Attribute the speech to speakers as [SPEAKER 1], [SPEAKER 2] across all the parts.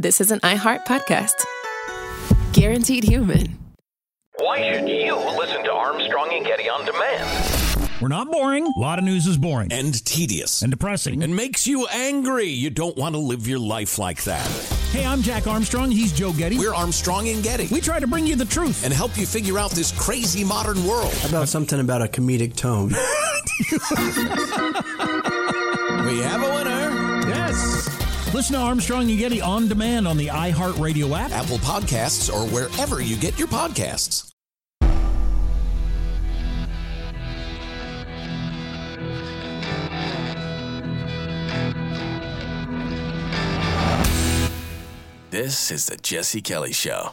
[SPEAKER 1] this is an iHeart podcast. Guaranteed human.
[SPEAKER 2] Why should you listen to Armstrong and Getty on demand?
[SPEAKER 3] We're not boring. A lot of news is boring.
[SPEAKER 4] And tedious.
[SPEAKER 3] And depressing.
[SPEAKER 4] And makes you angry. You don't want to live your life like that.
[SPEAKER 3] Hey, I'm Jack Armstrong. He's Joe Getty.
[SPEAKER 4] We're Armstrong and Getty.
[SPEAKER 3] We try to bring you the truth.
[SPEAKER 4] And help you figure out this crazy modern world.
[SPEAKER 5] How about something about a comedic tone?
[SPEAKER 4] We have a winner.
[SPEAKER 3] Yes. Listen to Armstrong and Getty on demand on the iHeartRadio app,
[SPEAKER 4] Apple Podcasts, or wherever you get your podcasts. This is the Jesse Kelly Show.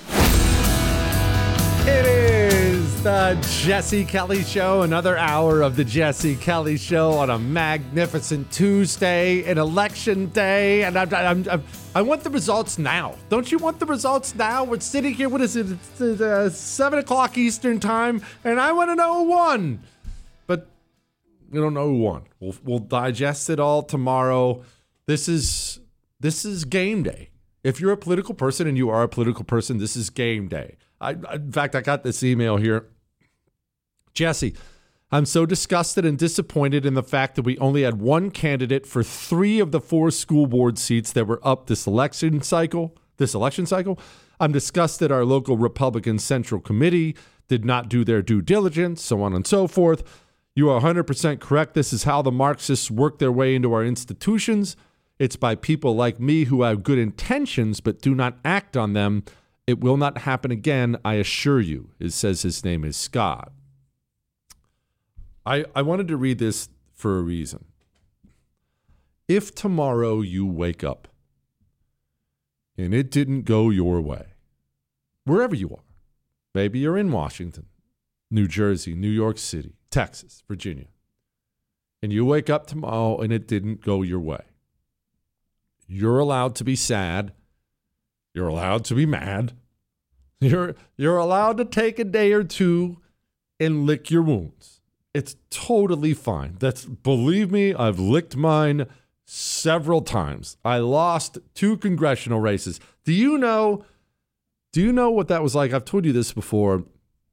[SPEAKER 6] It is the Jesse Kelly Show, another hour of the Jesse Kelly Show on a magnificent Tuesday, an election day, and I want the results now. Don't you want the results now? We're sitting here, what is it, it's 7 o'clock Eastern time, and I want to know who won. But we don't know who won. We'll digest it all tomorrow. This is game day. If you're a political person, and you are a political person, this is game day. In fact, I got this email here. Jesse, I'm so disgusted and disappointed in the fact that we only had one candidate for 3 of the 4 school board seats that were up this election cycle. I'm disgusted our local Republican Central Committee did not do their due diligence, so on and so forth. You are 100% correct. This is how the Marxists work their way into our institutions. It's by people like me who have good intentions but do not act on them. It will not happen again, I assure you. It says his name is Scott. I wanted to read this for a reason. If tomorrow you wake up and it didn't go your way, wherever you are, maybe you're in Washington, New Jersey, New York City, Texas, Virginia, and you wake up tomorrow and it didn't go your way, you're allowed to be sad. You're allowed to be mad. You're allowed to take a day or two and lick your wounds. It's totally fine. Believe me, I've licked mine several times. I lost 2 congressional races. Do you know what that was like? I've told you this before.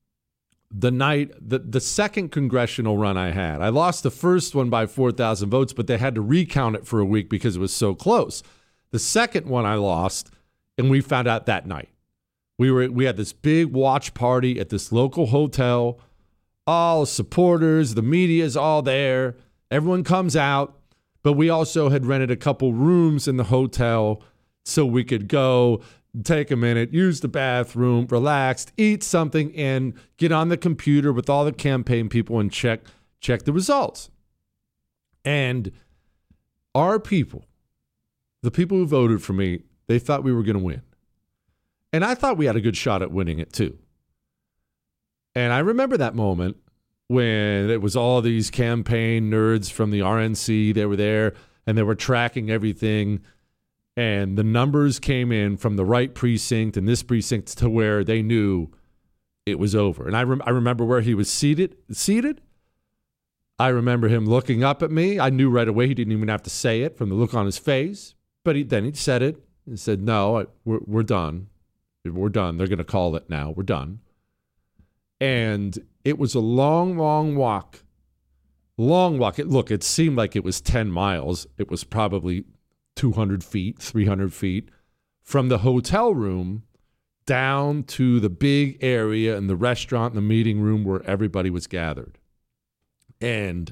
[SPEAKER 6] The second congressional run I had, I lost the first one by 4,000 votes, but they had to recount it for a week because it was so close. The second one I lost, and we found out that night. We had this big watch party at this local hotel. All supporters, the media's all there. Everyone comes out, but we also had rented a couple rooms in the hotel so we could go take a minute, use the bathroom, relax, eat something, and get on the computer with all the campaign people and check the results. And our people, the people who voted for me, they thought we were going to win. And I thought we had a good shot at winning it too. And I remember that moment when it was all these campaign nerds from the RNC. They were there and they were tracking everything. And the numbers came in from the right precinct and this precinct to where they knew it was over. And I remember where he was seated. I remember him looking up at me. I knew right away. He didn't even have to say it from the look on his face. But then he said it. He said, no, we're done. We're done. They're going to call it now. We're done. And it was a long, long walk. It seemed like it was 10 miles. It was probably 200 feet, 300 feet from the hotel room down to the big area and the restaurant and the meeting room where everybody was gathered. And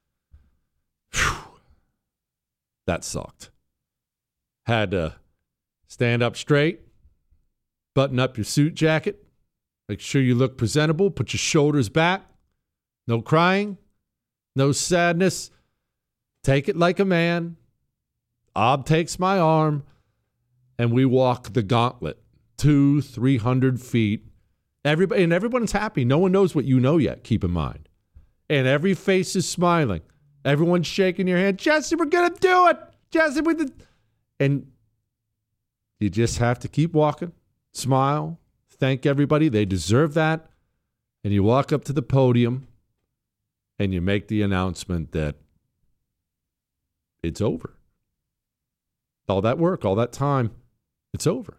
[SPEAKER 6] that sucked. Had to stand up straight, button up your suit jacket, make sure you look presentable, put your shoulders back, no crying, no sadness. Take it like a man. Ob takes my arm, and we walk the gauntlet, 200-300 feet. Everyone's happy. No one knows what you know yet, keep in mind. And every face is smiling. Everyone's shaking your hand. Jesse, we're going to do it. Jesse, and you just have to keep walking, smile, thank everybody. They deserve that. And you walk up to the podium and you make the announcement that it's over. All that work, all that time, It's over.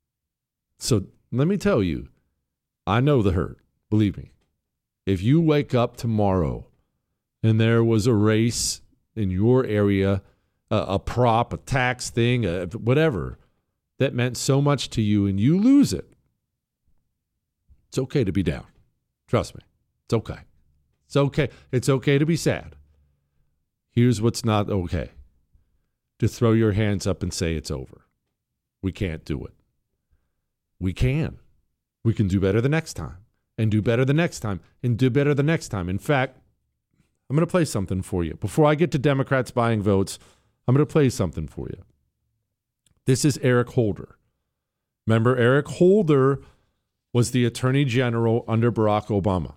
[SPEAKER 6] So let me tell you, I know the hurt. Believe me. If you wake up tomorrow and there was a race in your area, a prop, a tax thing, whatever, that meant so much to you and you lose it, it's okay to be down. Trust me. It's okay. It's okay. It's okay to be sad. Here's what's not okay. To throw your hands up and say it's over. We can't do it. We can. We can do better the next time, and do better the next time, and do better the next time. In fact, I'm going to play something for you. Before I get to Democrats buying votes, I'm going to play something for you. This is Eric Holder. Remember, Eric Holder was the Attorney General under Barack Obama.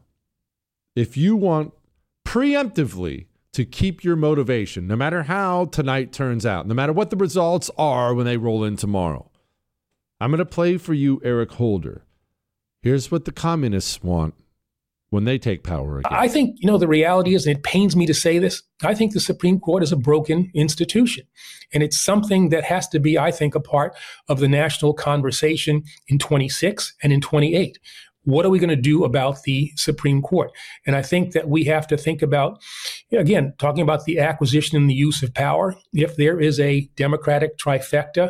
[SPEAKER 6] If you want preemptively to keep your motivation, no matter how tonight turns out, no matter what the results are when they roll in tomorrow, I'm going to play for you Eric Holder. Here's what the communists want when they take power again.
[SPEAKER 7] I think, the reality is, and it pains me to say this, I think the Supreme Court is a broken institution. And it's something that has to be, I think, a part of the national conversation in 26 and in 28. What are we going to do about the Supreme Court? And I think that we have to think about, again, talking about the acquisition and the use of power. If there is a Democratic trifecta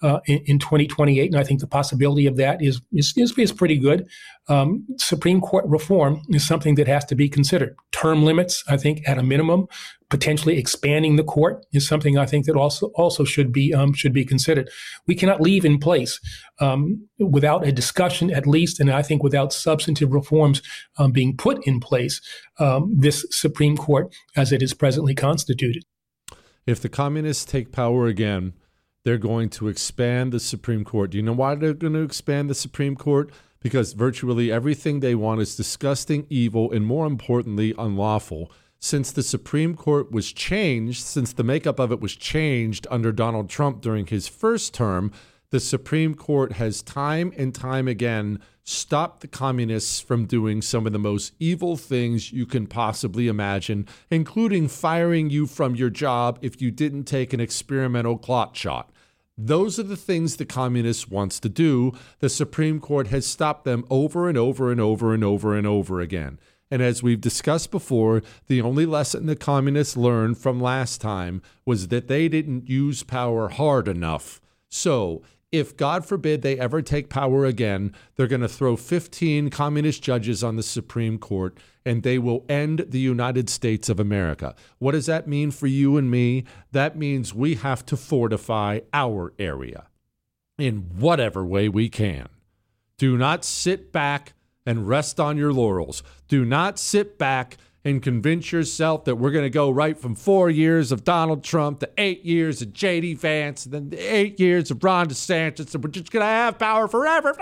[SPEAKER 7] in 2028, and I think the possibility of that is pretty good, Supreme Court reform is something that has to be considered. Term limits, I think, at a minimum, potentially expanding the court is something I think that also should be considered. We cannot leave in place without a discussion, at least, and I think without substantive reforms being put in place, this Supreme Court as it is presently constituted.
[SPEAKER 6] If the communists take power again, they're going to expand the Supreme Court. Do you know why they're going to expand the Supreme Court? Because virtually everything they want is disgusting, evil, and more importantly, unlawful. Since the Supreme Court was changed, since the makeup of it was changed under Donald Trump during his first term, the Supreme Court has time and time again stopped the communists from doing some of the most evil things you can possibly imagine, including firing you from your job if you didn't take an experimental clot shot. Those are the things the communists wants to do. The Supreme Court has stopped them over and over and over and over and over again. And as we've discussed before, the only lesson the communists learned from last time was that they didn't use power hard enough. So if, God forbid, they ever take power again, they're going to throw 15 communist judges on the Supreme Court, and they will end the United States of America. What does that mean for you and me? That means we have to fortify our area in whatever way we can. Do not sit back and rest on your laurels. Do not sit back and convince yourself that we're going to go right from 4 years of Donald Trump to 8 years of J.D. Vance and then 8 years of Ron DeSantis, and we're just going to have power forever.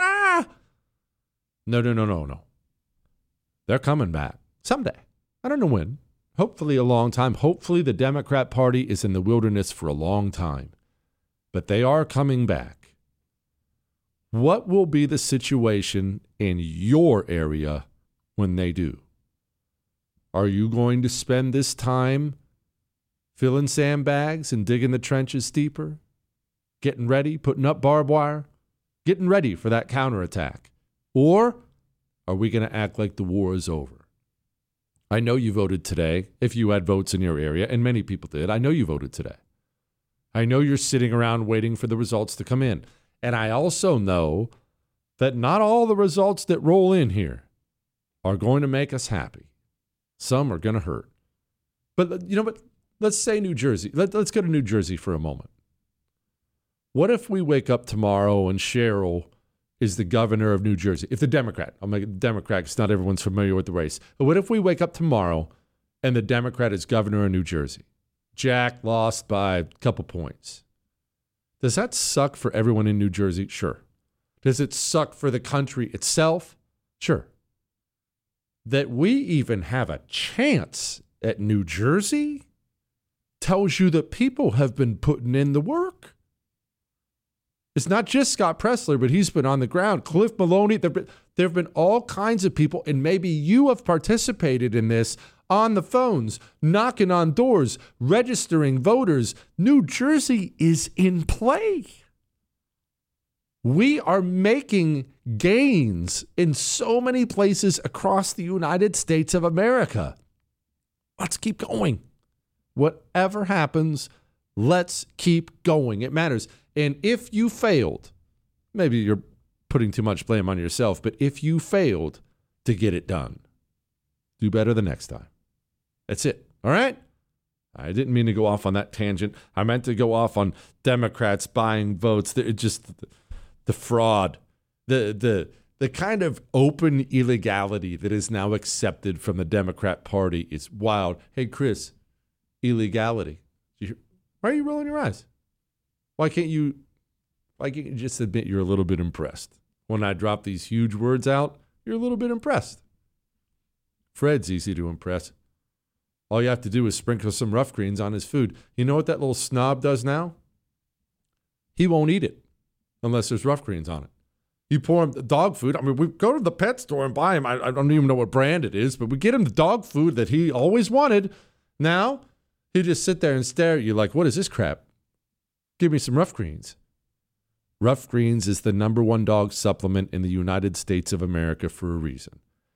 [SPEAKER 6] No. They're coming back someday. I don't know when. Hopefully a long time. Hopefully the Democrat Party is in the wilderness for a long time. But they are coming back. What will be the situation in your area when they do? Are you going to spend this time filling sandbags and digging the trenches deeper? Getting ready, putting up barbed wire? Getting ready for that counterattack? Or are we going to act like the war is over? I know you voted today, if you had votes in your area, and many people did. I know you voted today. I know you're sitting around waiting for the results to come in. And I also know that not all the results that roll in here are going to make us happy. Some are going to hurt. But you know what? Let's say New Jersey. Let's go to New Jersey for a moment. What if we wake up tomorrow and Cheryl is the governor of New Jersey? If the Democrat, I'll make it Democrat because not everyone's familiar with the race. But what if we wake up tomorrow and the Democrat is governor of New Jersey? Jack lost by a couple points. Does that suck for everyone in New Jersey? Sure. Does it suck for the country itself? Sure. That we even have a chance at New Jersey tells you that people have been putting in the work. It's not just Scott Presler, but he's been on the ground. Cliff Maloney, there have been all kinds of people, and maybe you have participated in this on the phones, knocking on doors, registering voters. New Jersey is in play. We are making gains in so many places across the United States of America. Let's keep going. Whatever happens, let's keep going. It matters. And if you failed, maybe you're putting too much blame on yourself, but if you failed to get it done, do better the next time. That's it. All right? I didn't mean to go off on that tangent. I meant to go off on Democrats buying votes. Just the fraud, the kind of open illegality that is now accepted from the Democrat Party is wild. Hey, Chris, illegality. Why are you rolling your eyes? Why can't you just admit you're a little bit impressed? When I drop these huge words out, you're a little bit impressed. Fred's easy to impress. All you have to do is sprinkle some rough greens on his food. You know what that little snob does now? He won't eat it unless there's rough greens on it. You pour him the dog food. I mean, we go to the pet store and buy him. I don't even know what brand it is, but we get him the dog food that he always wanted. Now, he'll just sit there and stare at you like, what is this crap? Give me some rough greens. Rough Greens is the #1 dog supplement in the United States of America for a reason.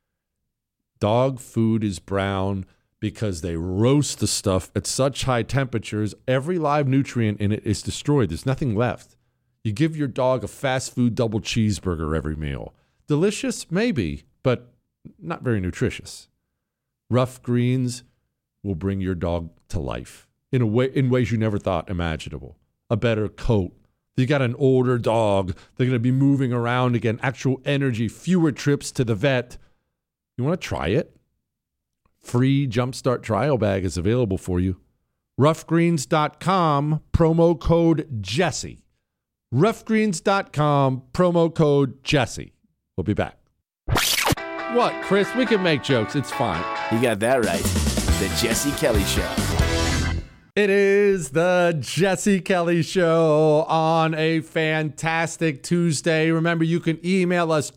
[SPEAKER 6] Dog food is brown because they roast the stuff at such high temperatures, every live nutrient in it is destroyed. There's nothing left. You give your dog a fast food double cheeseburger every meal. Delicious? Maybe, but not very nutritious. Rough Greens will bring your dog to life in ways you never thought imaginable. A better coat. You got an older dog. They're going to be moving around again. Actual energy, fewer trips to the vet. You want to try it? Free Jumpstart trial bag is available for you. Roughgreens.com, promo code Jesse. Roughgreens.com, promo code Jesse. We'll be back. What, Chris? We can make jokes. It's fine.
[SPEAKER 8] You got that right. The Jesse Kelly Show.
[SPEAKER 6] It is the Jesse Kelly Show on a fantastic Tuesday. Remember, you can email us,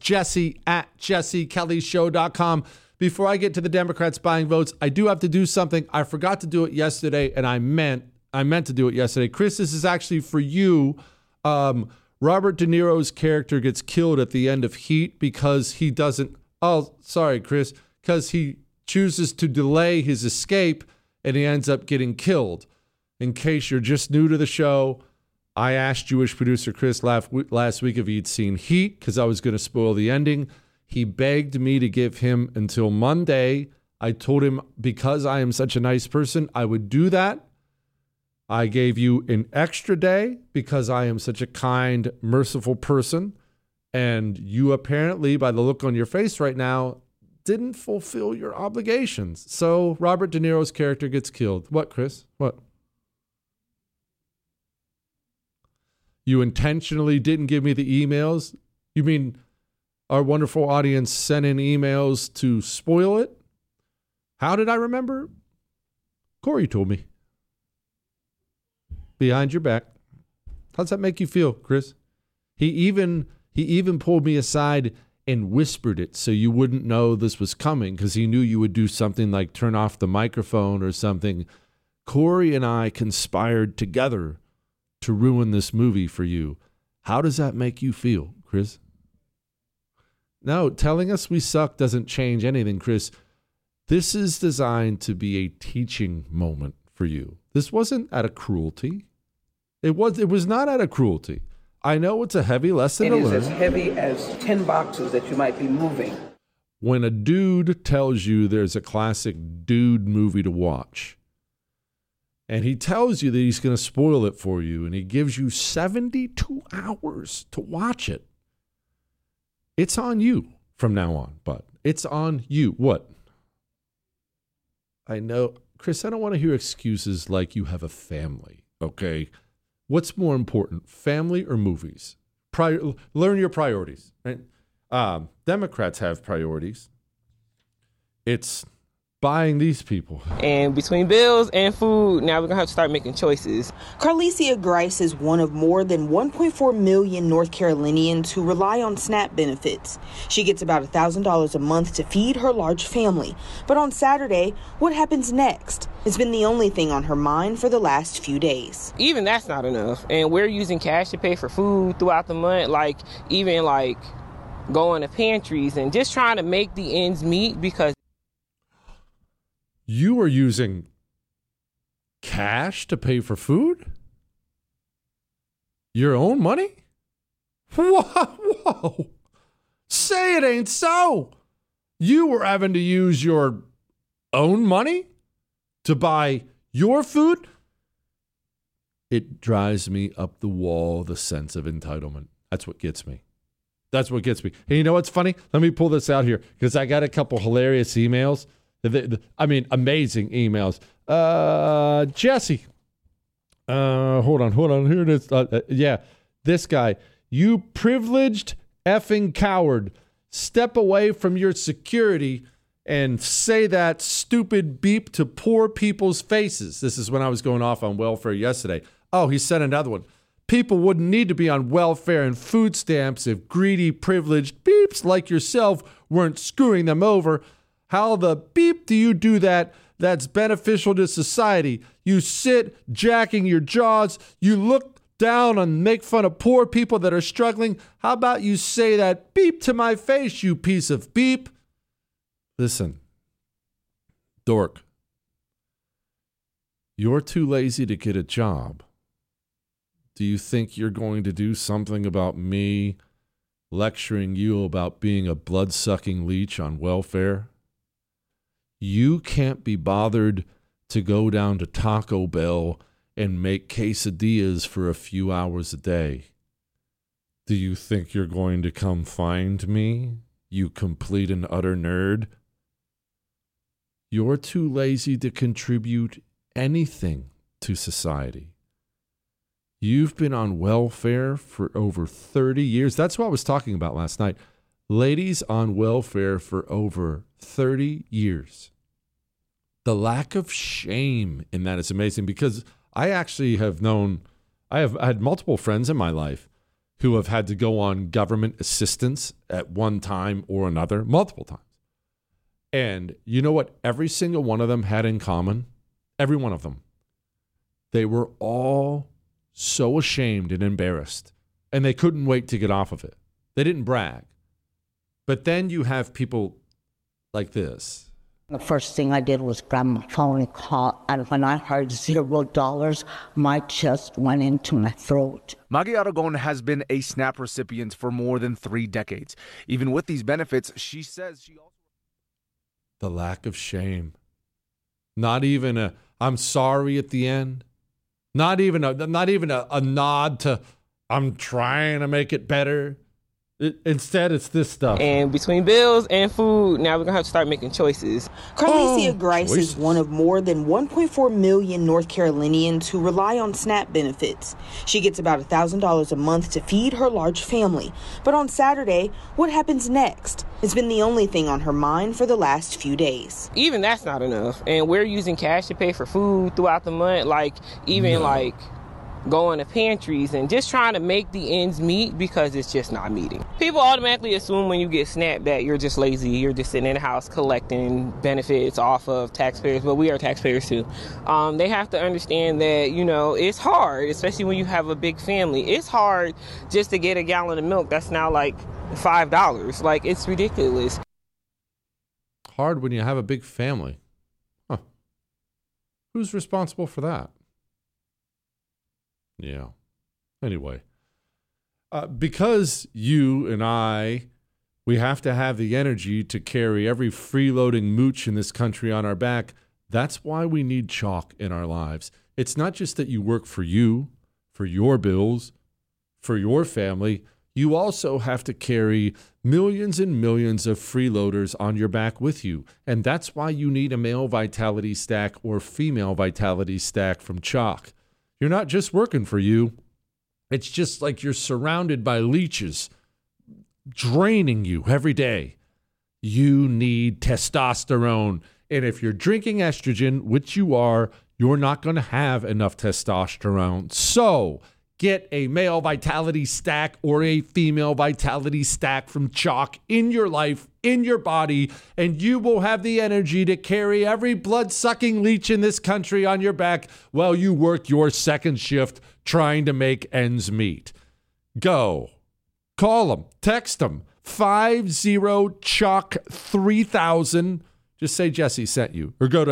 [SPEAKER 6] jesse@jessekellyshow.com. Before I get to the Democrats buying votes, I do have to do something. I forgot to do it yesterday, and I meant to do it yesterday. Chris, this is actually for you. Robert De Niro's character gets killed at the end of Heat because he doesn't... Oh, sorry, Chris. Because he chooses to delay his escape, and he ends up getting killed. In case you're just new to the show, I asked Jewish producer Chris last week if he'd seen Heat because I was going to spoil the ending. He begged me to give him until Monday. I told him because I am such a nice person, I would do that. I gave you an extra day because I am such a kind, merciful person. And you apparently, by the look on your face right now, didn't fulfill your obligations. So Robert De Niro's character gets killed. What, Chris? What? You intentionally didn't give me the emails? You mean our wonderful audience sent in emails to spoil it? How did I remember? Corey told me. Behind your back. How does that make you feel, Chris? He even pulled me aside and whispered it so you wouldn't know this was coming because he knew you would do something like turn off the microphone or something. Corey and I conspired together to ruin this movie for you. How does that make you feel, Chris? No, telling us we suck doesn't change anything, Chris. This is designed to be a teaching moment for you. This wasn't out of cruelty. It was not out of cruelty. I know it's a heavy lesson to learn.
[SPEAKER 9] It is as heavy as 10 boxes that you might be moving.
[SPEAKER 6] When a dude tells you there's a classic dude movie to watch, and he tells you that he's going to spoil it for you, and he gives you 72 hours to watch it, it's on you from now on, bud. It's on you. What? I know, Chris, I don't want to hear excuses like you have a family, okay? What's more important, family or movies? Learn your priorities, right? Democrats have priorities. It's buying these people.
[SPEAKER 10] And between bills and food, now we're going to have to start making choices.
[SPEAKER 11] Carlicia Grice is one of more than 1.4 million North Carolinians who rely on SNAP benefits. She gets about $1,000 a month to feed her large family. But on Saturday, what happens next? It's been the only thing on her mind for the last few days.
[SPEAKER 10] Even that's not enough. And we're using cash to pay for food throughout the month, even going to pantries and just trying to make the ends meet because...
[SPEAKER 6] You are using cash to pay for food? Your own money? Whoa. Say it ain't so. You were having to use your own money to buy your food? It drives me up the wall, the sense of entitlement. That's what gets me. Hey, you know what's funny? Let me pull this out here because I got a couple hilarious emails. Amazing emails. Jesse. Hold on. Here it is. This guy. You privileged effing coward. Step away from your security and say that stupid beep to poor people's faces. This is when I was going off on welfare yesterday. Oh, he sent another one. People wouldn't need to be on welfare and food stamps if greedy, privileged beeps like yourself weren't screwing them over. How the beep do you do that? That's beneficial to society. You sit jacking your jaws. You look down and make fun of poor people that are struggling. How about you say that beep to my face, you piece of beep? Listen, dork, you're too lazy to get a job. Do you think you're going to do something about me lecturing you about being a blood-sucking leech on welfare? You can't be bothered to go down to Taco Bell and make quesadillas for a few hours a day. Do you think you're going to come find me, you complete and utter nerd? You're too lazy to contribute anything to society. You've been on welfare for over 30 years. That's what I was talking about last night. Ladies on welfare for over 30 years. The lack of shame in that is amazing because I actually have had multiple friends in my life who have had to go on government assistance at one time or another, multiple times. And you know what every single one of them had in common? Every one of them. They were all so ashamed and embarrassed, and they couldn't wait to get off of it. They didn't brag. But then you have people like this.
[SPEAKER 12] The first thing I did was grab my phone and call, and when I heard $0, my chest went into my throat.
[SPEAKER 13] Maggie Aragon has been a SNAP recipient for more than 3 decades. Even with these benefits, she says she also...
[SPEAKER 6] The lack of shame. Not even a I'm sorry at the end. Not even a nod to I'm trying to make it better. Instead, it's this stuff.
[SPEAKER 10] And between bills and food, now we're going to have to start making choices.
[SPEAKER 11] Carlicia Grice is one of more than 1.4 million North Carolinians who rely on SNAP benefits. She gets about $1,000 a month to feed her large family. But on Saturday, what happens next? It's been the only thing on her mind for the last few days.
[SPEAKER 10] Even that's not enough. And we're using cash to pay for food throughout the month, going to pantries and just trying to make the ends meet because it's just not meeting. People automatically assume when you get SNAP that you're just lazy, you're just sitting in the house collecting benefits off of taxpayers, but we are taxpayers too. They have to understand that, it's hard, especially when you have a big family. It's hard just to get a gallon of milk that's now like $5. It's ridiculous.
[SPEAKER 6] Hard when you have a big family. Huh. Who's responsible for that? Yeah. Anyway, because you and we have to have the energy to carry every freeloading mooch in this country on our back. That's why we need chalk in our lives. It's not just that you work for you, for your bills, for your family. You also have to carry millions and millions of freeloaders on your back with you. And that's why you need a male vitality stack or female vitality stack from Chalk. You're not just working for you. It's just like you're surrounded by leeches draining you every day. You need testosterone. And if you're drinking estrogen, which you are, you're not going to have enough testosterone. So Get a male vitality stack or a female vitality stack from Chalk in your life, in your body, and you will have the energy to carry every blood-sucking leech in this country on your back while you work your second shift trying to make ends meet. Go. Call them. Text them. 50-CHALK-3000. Just say Jesse sent you. Or go to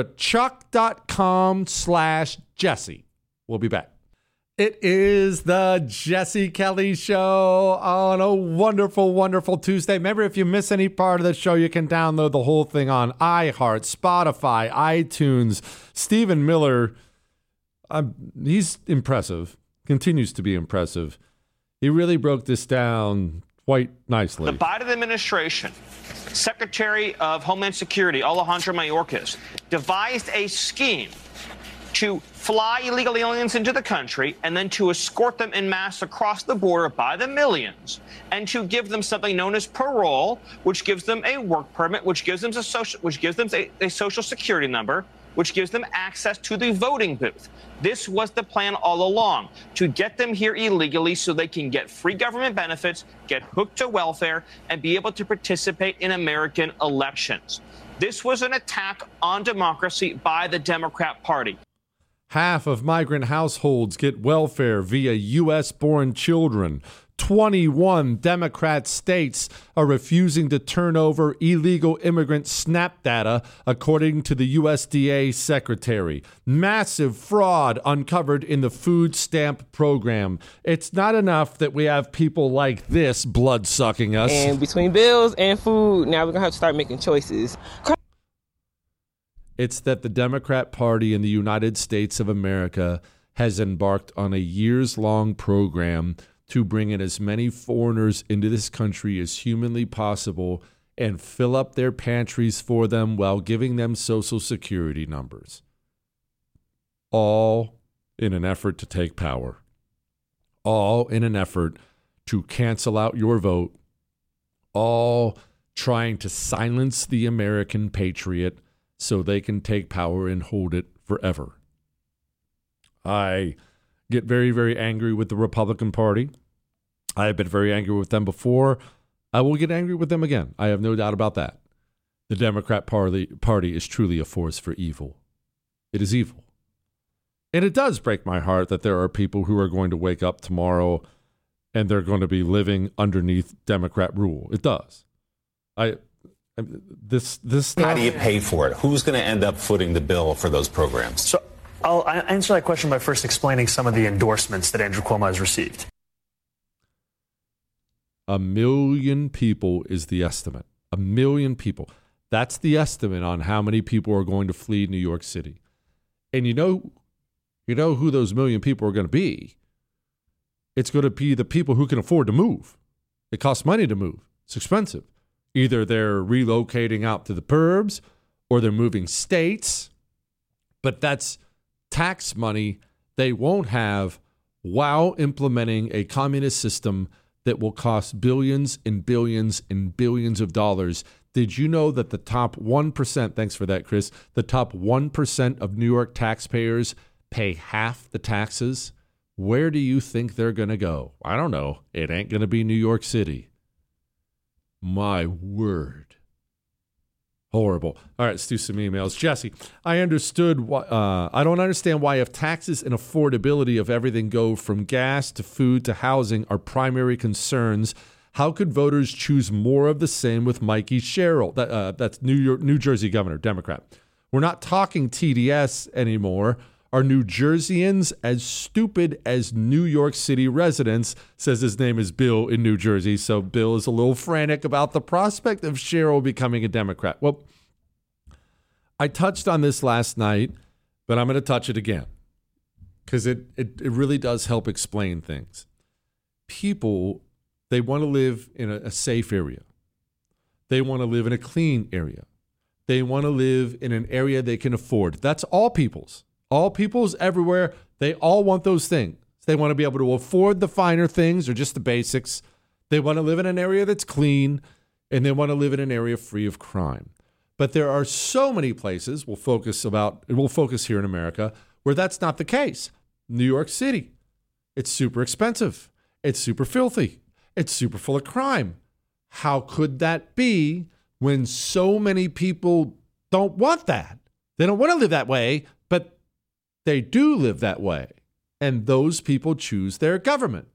[SPEAKER 6] chalk.com/Jesse. We'll be back. It is the Jesse Kelly Show on a wonderful, wonderful Tuesday. Remember, if you miss any part of the show, you can download the whole thing on iHeart, Spotify, iTunes. Stephen Miller, he's impressive, continues to be impressive. He really broke this down quite nicely.
[SPEAKER 14] The Biden administration, Secretary of Homeland Security, Alejandro Mayorkas, devised a scheme to fly illegal aliens into the country and then to escort them en masse across the border by the millions and to give them something known as parole, which gives them a work permit, which gives them a social security number, which gives them access to the voting booth. This was the plan all along, to get them here illegally so they can get free government benefits, get hooked to welfare, and be able to participate in American elections. This was an attack on democracy by the Democrat Party.
[SPEAKER 6] Half of migrant households get welfare via U.S.-born children. 21 Democrat states are refusing to turn over illegal immigrant SNAP data, according to the USDA secretary. Massive fraud uncovered in the food stamp program. It's not enough that we have people like this blood-sucking us.
[SPEAKER 10] And between bills and food, now we're going to have to start making choices.
[SPEAKER 6] It's that the Democrat Party in the United States of America has embarked on a years-long program to bring in as many foreigners into this country as humanly possible and fill up their pantries for them while giving them Social Security numbers. All in an effort to take power. All in an effort to cancel out your vote. All trying to silence the American patriot so they can take power and hold it forever. I get very, very angry with the Republican Party. I have been very angry with them before. I will get angry with them again. I have no doubt about that. The Democrat Party is truly a force for evil. It is evil. And it does break my heart that there are people who are going to wake up tomorrow and they're going to be living underneath Democrat rule. It does. This
[SPEAKER 15] How do you pay for it? Who's going to end up footing the bill for those programs?
[SPEAKER 16] So I'll answer that question by first explaining some of the endorsements that Andrew Cuomo has received.
[SPEAKER 6] 1 million people is the estimate. 1 million people. That's the estimate on how many people are going to flee New York City. And you know who those 1 million people are going to be. It's going to be the people who can afford to move. It costs money to move. It's expensive. Either they're relocating out to the burbs or they're moving states, but that's tax money they won't have while implementing a communist system that will cost billions and billions and billions of dollars. Did you know that the top 1%, thanks for that, Chris, the top 1% of New York taxpayers pay half the taxes? Where do you think they're going to go? I don't know. It ain't going to be New York City. My word. Horrible. All right, let's do some emails. Jesse, I don't understand why if taxes and affordability of everything go from gas to food to housing are primary concerns, how could voters choose more of the same with Mikey Sherrill? That's New Jersey governor, Democrat. We're not talking TDS anymore. Are New Jerseyans as stupid as New York City residents? Says his name is Bill in New Jersey. So Bill is a little frantic about the prospect of Sherrill becoming a Democrat. Well, I touched on this last night, but I'm going to touch it again because it really does help explain things. People, they want to live in a safe area. They want to live in a clean area. They want to live in an area they can afford. That's all people's. All peoples everywhere, they all want those things. They want to be able to afford the finer things or just the basics. They want to live in an area that's clean, and they want to live in an area free of crime. But there are so many places, we'll focus here in America, where that's not the case. New York City. It's super expensive. It's super filthy. It's super full of crime. How could that be when so many people don't want that? They don't want to live that way, but they do live that way. And those people choose their government.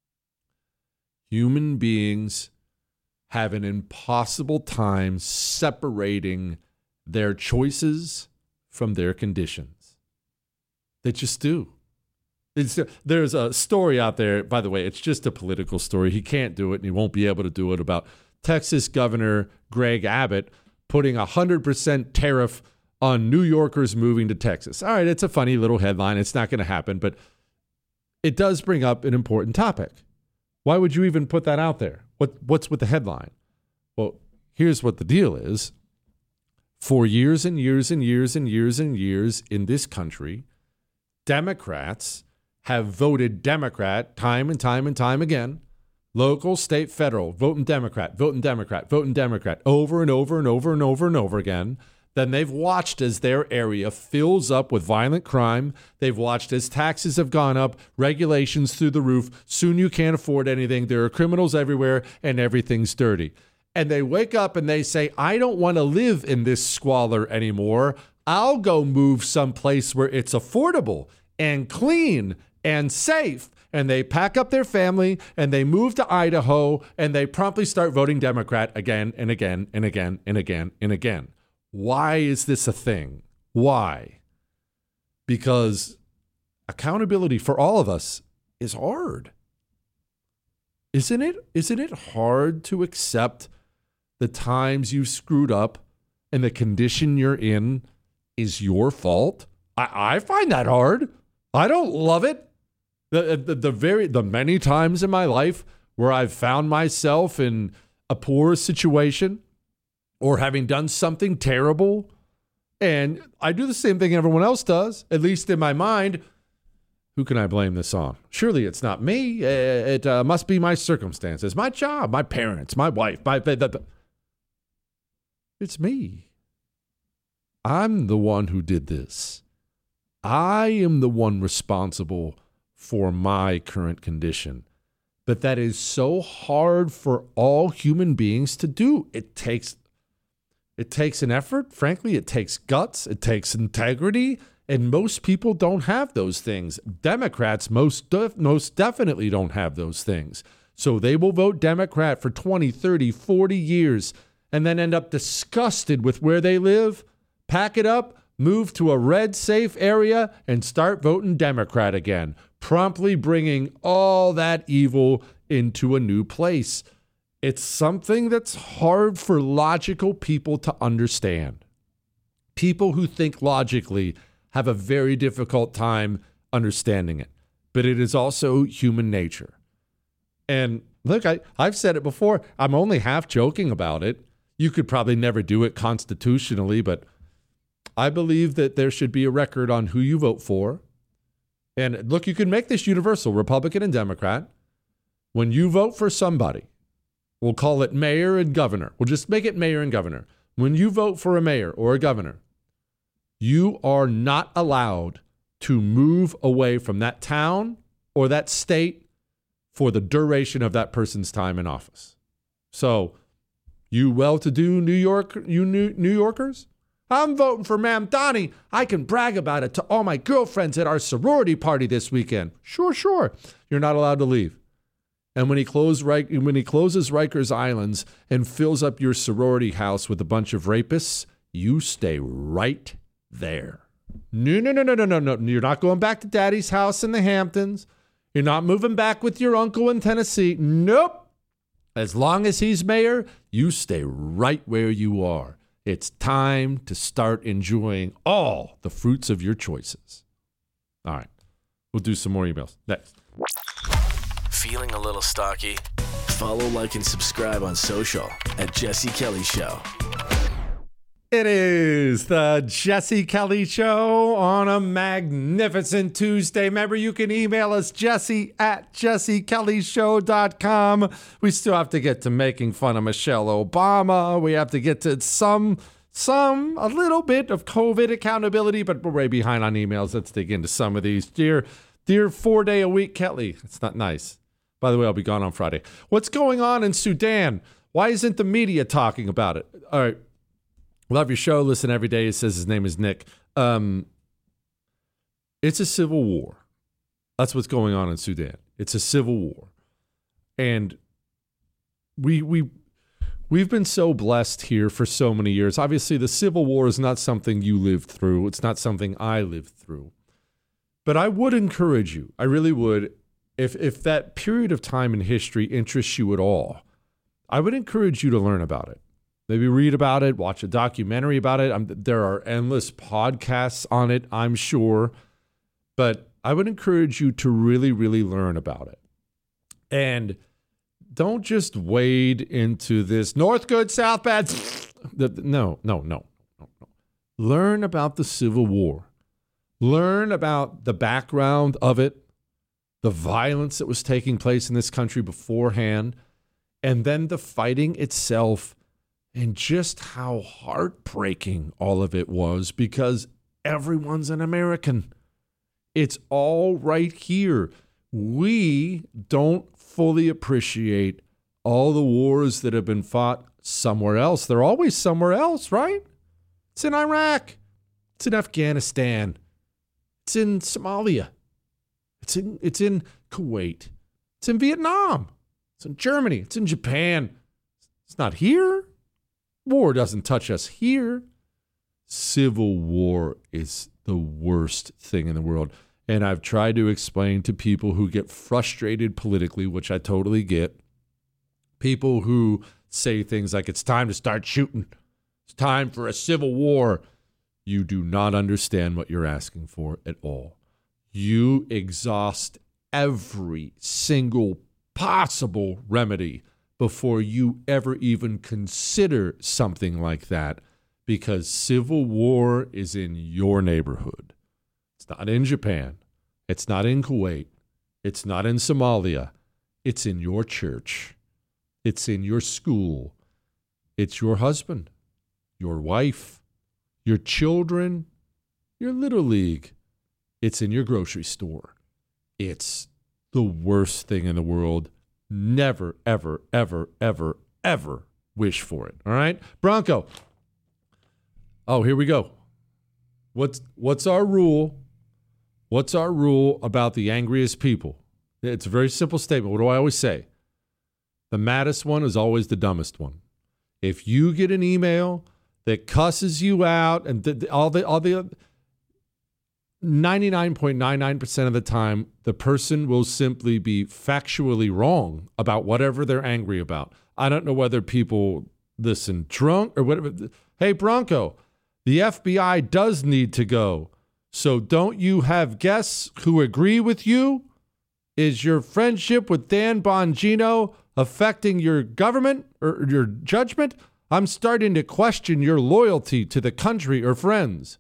[SPEAKER 6] Human beings have an impossible time separating their choices from their conditions. They just do. There's a story out there, by the way, it's just a political story. He can't do it and he won't be able to do it, about Texas Governor Greg Abbott putting 100% tariff on New Yorkers moving to Texas. All right, it's a funny little headline. It's not going to happen, but it does bring up an important topic. Why would you even put that out there? What's with the headline? Well, here's what the deal is. For years and years and years and years and years in this country, Democrats have voted Democrat time and time and time again. Local, state, federal, voting Democrat, voting Democrat, voting Democrat, over and over and over and over and over again. Then they've watched as their area fills up with violent crime. They've watched as taxes have gone up, regulations through the roof. Soon you can't afford anything. There are criminals everywhere and everything's dirty. And they wake up and they say, I don't want to live in this squalor anymore. I'll go move someplace where it's affordable and clean and safe. And they pack up their family and they move to Idaho and they promptly start voting Democrat again and again and again and again and again. Why is this a thing? Why? Because accountability for all of us is hard. Isn't it? Isn't it hard to accept the times you've screwed up and the condition you're in is your fault? I find that hard. I don't love it. The many times in my life where I've found myself in a poor situation or having done something terrible, and I do the same thing everyone else does, at least in my mind. Who can I blame this on? Surely it's not me. It must be my circumstances, my job, my parents, my wife, It's me. I'm the one who did this. I am the one responsible for my current condition. But that is so hard for all human beings to do. It takes an effort. Frankly, it takes guts. It takes integrity. And most people don't have those things. Democrats most definitely don't have those things. So they will vote Democrat for 20, 30, 40 years and then end up disgusted with where they live, pack it up, move to a red safe area, and start voting Democrat again, promptly bringing all that evil into a new place. It's something that's hard for logical people to understand. People who think logically have a very difficult time understanding it, but it is also human nature. And look, I've said it before, I'm only half joking about it. You could probably never do it constitutionally, but I believe that there should be a record on who you vote for. And look, you can make this universal, Republican and Democrat. When you vote for somebody, we'll call it mayor and governor. We'll just make it mayor and governor. When you vote for a mayor or a governor, you are not allowed to move away from that town or that state for the duration of that person's time in office. So, you well-to-do New Yorkers, I'm voting for Ma'am Donnie. I can brag about it to all my girlfriends at our sorority party this weekend. Sure. You're not allowed to leave. And when he closes Rikers Islands and fills up your sorority house with a bunch of rapists, you stay right there. No. You're not going back to Daddy's house in the Hamptons. You're not moving back with your uncle in Tennessee. Nope. As long as he's mayor, you stay right where you are. It's time to start enjoying all the fruits of your choices. All right. We'll do some more emails next.
[SPEAKER 8] Feeling a little stocky? Follow, like, and subscribe on social at Jesse Kelly Show.
[SPEAKER 6] It is the Jesse Kelly Show on a magnificent Tuesday. Remember, you can email us, jesse@jessekellyshow.com. We still have to get to making fun of Michelle Obama. We have to get to a little bit of COVID accountability, but we're way behind on emails. Let's dig into some of these. Dear Dear 4-day-a-week Kelly. It's not nice. By the way, I'll be gone on Friday. What's going on in Sudan? Why isn't the media talking about it? All right. Love your show. Listen every day. It says his name is Nick. It's a civil war. That's what's going on in Sudan. It's a civil war. And we've been so blessed here for so many years. Obviously, the Civil War is not something you lived through. It's not something I lived through. But I would encourage you, I really would, if that period of time in history interests you at all, I would encourage you to learn about it. Maybe read about it, watch a documentary about it. There are endless podcasts on it, I'm sure. But I would encourage you to really, really learn about it. And don't just wade into this North good, South bad. No. Learn about the Civil War. Learn about the background of it, the violence that was taking place in this country beforehand, and then the fighting itself, and just how heartbreaking all of it was, because everyone's an American. It's all right here. We don't fully appreciate all the wars that have been fought somewhere else. They're always somewhere else, right? It's in Iraq. It's in Afghanistan. It's in Somalia. It's in Kuwait. It's in Vietnam. It's in Germany. It's in Japan. It's not here. War doesn't touch us here. Civil war is the worst thing in the world. And I've tried to explain to people who get frustrated politically, which I totally get, people who say things like, it's time to start shooting. It's time for a civil war. You do not understand what you're asking for at all. You exhaust every single possible remedy before you ever even consider something like that, because civil war is in your neighborhood. It's not in Japan. It's not in Kuwait. It's not in Somalia. It's in your church. It's in your school. It's your husband, your wife, your children, your little league. It's in your grocery store. It's the worst thing in the world. Never, ever, ever, ever, ever wish for it. All right? Bronco. Oh, here we go. What's our rule? What's our rule about the angriest people? It's a very simple statement. What do I always say? The maddest one is always the dumbest one. If you get an email that cusses you out, and all the 99.99% of the time, the person will simply be factually wrong about whatever they're angry about. I don't know whether people listen drunk or whatever. Hey, Bronco, the FBI does need to go. So don't you have guests who agree with you? Is your friendship with Dan Bongino affecting your government or your judgment? I'm starting to question your loyalty to the country or friends.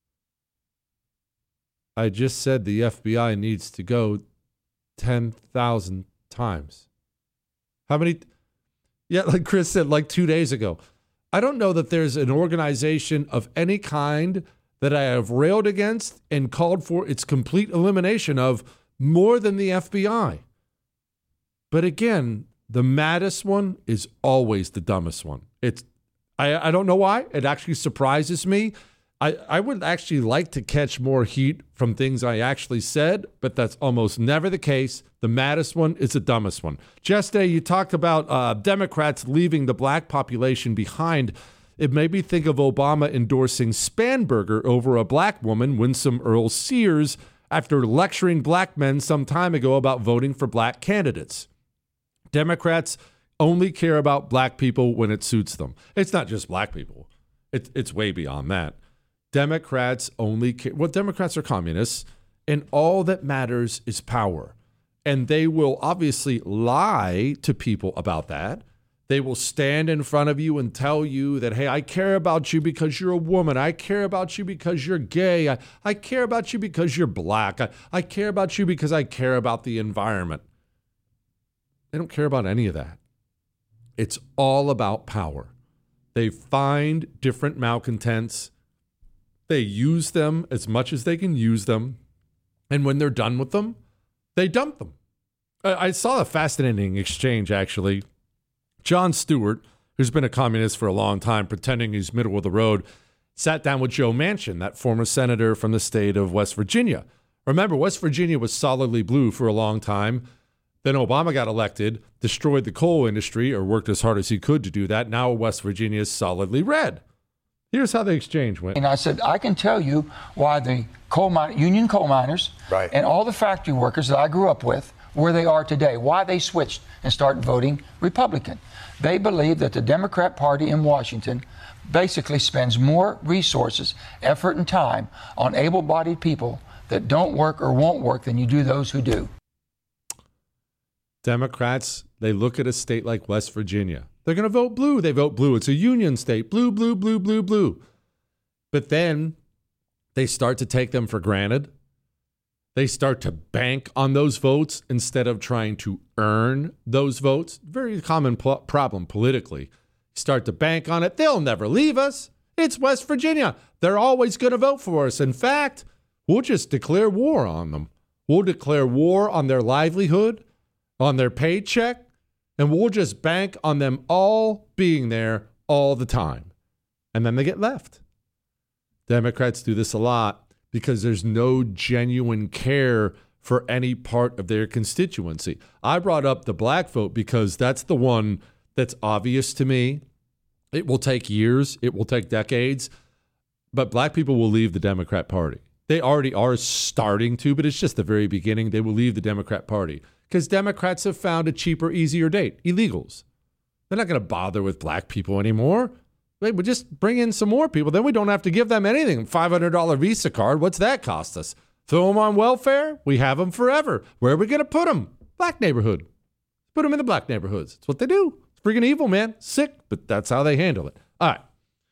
[SPEAKER 6] I just said the FBI needs to go 10,000 times. How many? Yeah, like Chris said, like 2 days ago. I don't know that there's an organization of any kind that I have railed against and called for its complete elimination of more than the FBI. But again, the maddest one is always the dumbest one. I don't know why. It actually surprises me. I would actually like to catch more heat from things I actually said, but that's almost never the case. The maddest one is the dumbest one. Yesterday, you talked about Democrats leaving the black population behind. It made me think of Obama endorsing Spanberger over a black woman, Winsome Earl Sears, after lecturing black men some time ago about voting for black candidates. Democrats only care about black people when it suits them. It's not just black people. It's way beyond that. Democrats only care. Well, Democrats are communists, and all that matters is power. And they will obviously lie to people about that. They will stand in front of you and tell you that, hey, I care about you because you're a woman. I care about you because you're gay. I care about you because you're black. I care about you because I care about the environment. They don't care about any of that. It's all about power. They find different malcontents. They use them as much as they can use them. And when they're done with them, they dump them. I saw a fascinating exchange, actually. Jon Stewart, who's been a communist for a long time, pretending he's middle of the road, sat down with Joe Manchin, that former senator from the state of West Virginia. Remember, West Virginia was solidly blue for a long time. Then Obama got elected, destroyed the coal industry, or worked as hard as he could to do that. Now West Virginia is solidly red. Here's how the exchange went.
[SPEAKER 17] And I said, I can tell you why the union coal miners and all the factory workers that I grew up with, where they are today, why they switched and started voting Republican. They believe that the Democrat Party in Washington basically spends more resources, effort, and time on able-bodied people that don't work or won't work than you do those who do.
[SPEAKER 6] Democrats, they look at a state like West Virginia. They're going to vote blue. They vote blue. It's a union state. Blue, blue, blue, blue, blue. But then they start to take them for granted. They start to bank on those votes instead of trying to earn those votes. Very common problem politically. Start to bank on it. They'll never leave us. It's West Virginia. They're always going to vote for us. In fact, we'll just declare war on them. We'll declare war on their livelihood, on their paycheck, and we'll just bank on them all being there all the time. And then they get left. Democrats do this a lot because there's no genuine care for any part of their constituency. I brought up the black vote because that's the one that's obvious to me. It will take years. It will take decades. But black people will leave the Democrat Party. They already are starting to, but it's just the very beginning. They will leave the Democrat Party because Democrats have found a cheaper, easier date. Illegals. They're not going to bother with black people anymore. They would just bring in some more people. Then we don't have to give them anything. $500 Visa card. What's that cost us? Throw them on welfare? We have them forever. Where are we going to put them? Black neighborhood. Put them in the black neighborhoods. That's what they do. It's freaking evil, man. Sick, but that's how they handle it. All right.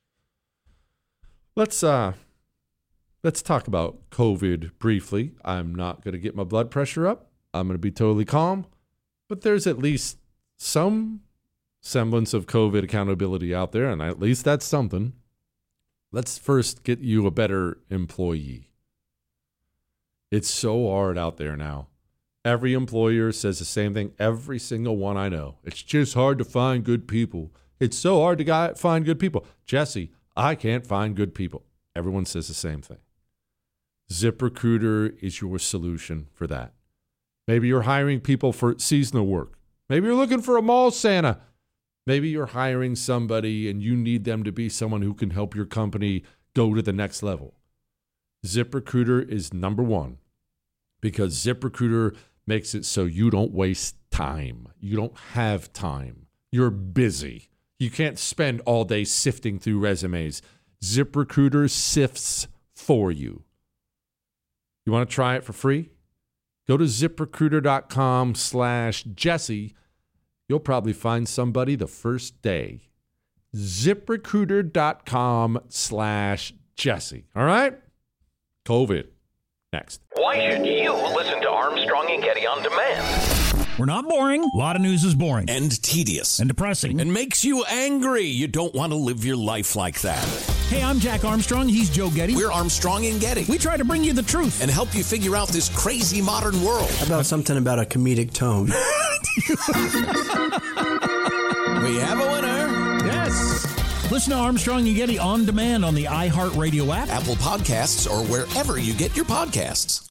[SPEAKER 6] Let's talk about COVID briefly. I'm not going to get my blood pressure up. I'm going to be totally calm. But there's at least some semblance of COVID accountability out there, and at least that's something. Let's first get you a better employee. It's so hard out there now. Every employer says the same thing. Every single one I know. It's just hard to find good people. It's so hard to find good people. Jesse, I can't find good people. Everyone says the same thing. ZipRecruiter is your solution for that. Maybe you're hiring people for seasonal work. Maybe you're looking for a mall Santa. Maybe you're hiring somebody and you need them to be someone who can help your company go to the next level. ZipRecruiter is number one because ZipRecruiter makes it so you don't waste time. You don't have time. You're busy. You can't spend all day sifting through resumes. ZipRecruiter sifts for you. You want to try it for free? Go to ZipRecruiter.com/Jesse. You'll probably find somebody the first day. ZipRecruiter.com/Jesse. All right? COVID. Next.
[SPEAKER 2] Why should you listen to Armstrong and Getty on demand?
[SPEAKER 3] We're not boring. A lot of news is boring.
[SPEAKER 4] And tedious.
[SPEAKER 3] And depressing.
[SPEAKER 4] And makes you angry. You don't want to live your life like that.
[SPEAKER 3] Hey, I'm Jack Armstrong. He's Joe Getty.
[SPEAKER 4] We're Armstrong and Getty.
[SPEAKER 3] We try to bring you the truth.
[SPEAKER 4] And help you figure out this crazy modern world.
[SPEAKER 5] How about something about a comedic tone?
[SPEAKER 4] We have a winner.
[SPEAKER 3] Yes. Listen to Armstrong and Getty on demand on the iHeartRadio app,
[SPEAKER 4] Apple Podcasts, or wherever you get your podcasts.